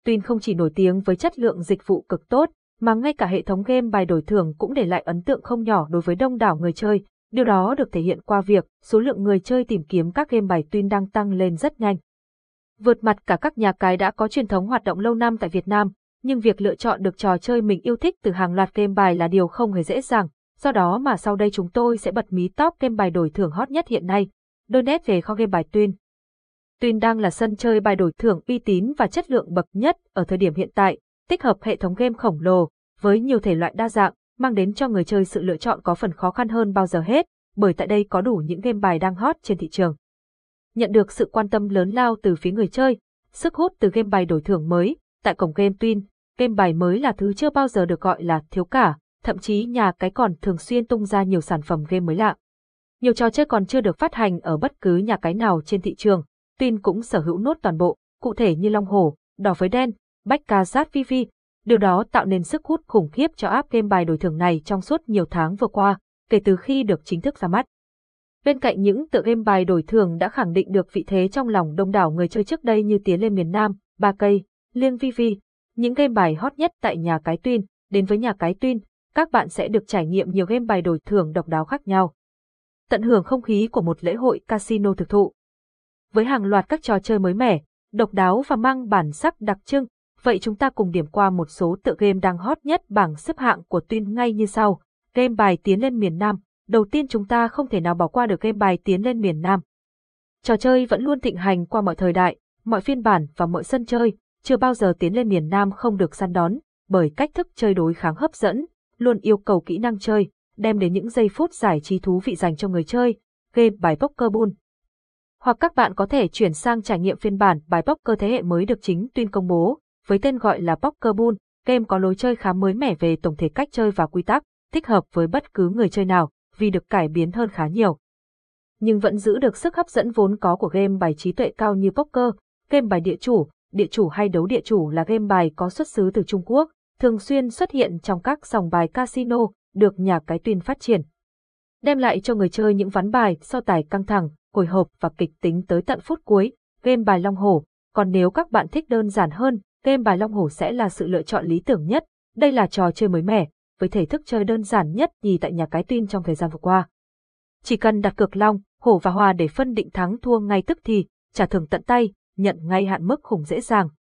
Twin không chỉ nổi tiếng với chất lượng dịch vụ cực tốt, mà ngay cả hệ thống game bài đổi thưởng cũng để lại ấn tượng không nhỏ đối với đông đảo người chơi. Điều đó được thể hiện qua việc số lượng người chơi tìm kiếm các game bài Twin đang tăng lên rất nhanh. Vượt mặt cả các nhà cái đã có truyền thống hoạt động lâu năm tại Việt Nam, nhưng việc lựa chọn được trò chơi mình yêu thích từ hàng loạt game bài là điều không hề dễ dàng. Do đó mà sau đây chúng tôi sẽ bật mí top game bài đổi thưởng hot nhất hiện nay. Đôi nét về kho game bài Twin. Twin đang là sân chơi bài đổi thưởng uy tín và chất lượng bậc nhất ở thời điểm hiện tại, tích hợp hệ thống game khổng lồ với nhiều thể loại đa dạng, mang đến cho người chơi sự lựa chọn có phần khó khăn hơn bao giờ hết, bởi tại đây có đủ những game bài đang hot trên thị trường. Nhận được sự quan tâm lớn lao từ phía người chơi, sức hút từ game bài đổi thưởng mới, tại cổng game Twin, game bài mới là thứ chưa bao giờ được gọi là thiếu cả, thậm chí nhà cái còn thường xuyên tung ra nhiều sản phẩm game mới lạ. Nhiều trò chơi còn chưa được phát hành ở bất cứ nhà cái nào trên thị trường, Twin cũng sở hữu nốt toàn bộ, cụ thể như Long Hổ, Đỏ với Đen, Baccarat Vivi. Điều đó tạo nên sức hút khủng khiếp cho app game bài đổi thưởng này trong suốt nhiều tháng vừa qua, kể từ khi được chính thức ra mắt. Bên cạnh những tựa game bài đổi thưởng đã khẳng định được vị thế trong lòng đông đảo người chơi trước đây như Tiến lên miền Nam, Ba Cây, Liêng Vivi, những game bài hot nhất tại nhà cái Twin, đến với nhà cái Twin, các bạn sẽ được trải nghiệm nhiều game bài đổi thưởng độc đáo khác nhau. Tận hưởng không khí của một lễ hội casino thực thụ. Với hàng loạt các trò chơi mới mẻ, độc đáo và mang bản sắc đặc trưng, vậy chúng ta cùng điểm qua một số tựa game đang hot nhất bảng xếp hạng của Twin ngay như sau. Game bài Tiến lên miền Nam. Đầu tiên chúng ta không thể nào bỏ qua được game bài Tiến lên miền Nam. Trò chơi vẫn luôn thịnh hành qua mọi thời đại, mọi phiên bản và mọi sân chơi, chưa bao giờ Tiến lên miền Nam không được săn đón, bởi cách thức chơi đối kháng hấp dẫn, luôn yêu cầu kỹ năng chơi, đem đến những giây phút giải trí thú vị dành cho người chơi. Game bài Poker Bull. Hoặc các bạn có thể chuyển sang trải nghiệm phiên bản bài poker thế hệ mới được chính Twin công bố, với tên gọi là Poker Bull. Game có lối chơi khá mới mẻ về tổng thể cách chơi và quy tắc, thích hợp với bất cứ người chơi nào, vì được cải biến hơn khá nhiều. Nhưng vẫn giữ được sức hấp dẫn vốn có của game bài trí tuệ cao như poker. Game bài địa chủ hay đấu địa chủ là game bài có xuất xứ từ Trung Quốc, thường xuyên xuất hiện trong các sòng bài casino, được nhà cái Twin phát triển. Đem lại cho người chơi những ván bài so tài căng thẳng, hồi hộp và kịch tính tới tận phút cuối. Game bài Long Hổ. Còn nếu các bạn thích đơn giản hơn, game bài Long Hổ sẽ là sự lựa chọn lý tưởng nhất. Đây là trò chơi mới mẻ, với thể thức chơi đơn giản nhất nhì tại nhà cái Twin trong thời gian vừa qua. Chỉ cần đặt cược Long, Hổ và Hòa để phân định thắng thua ngay tức thì, trả thưởng tận tay, nhận ngay hạn mức khủng dễ dàng.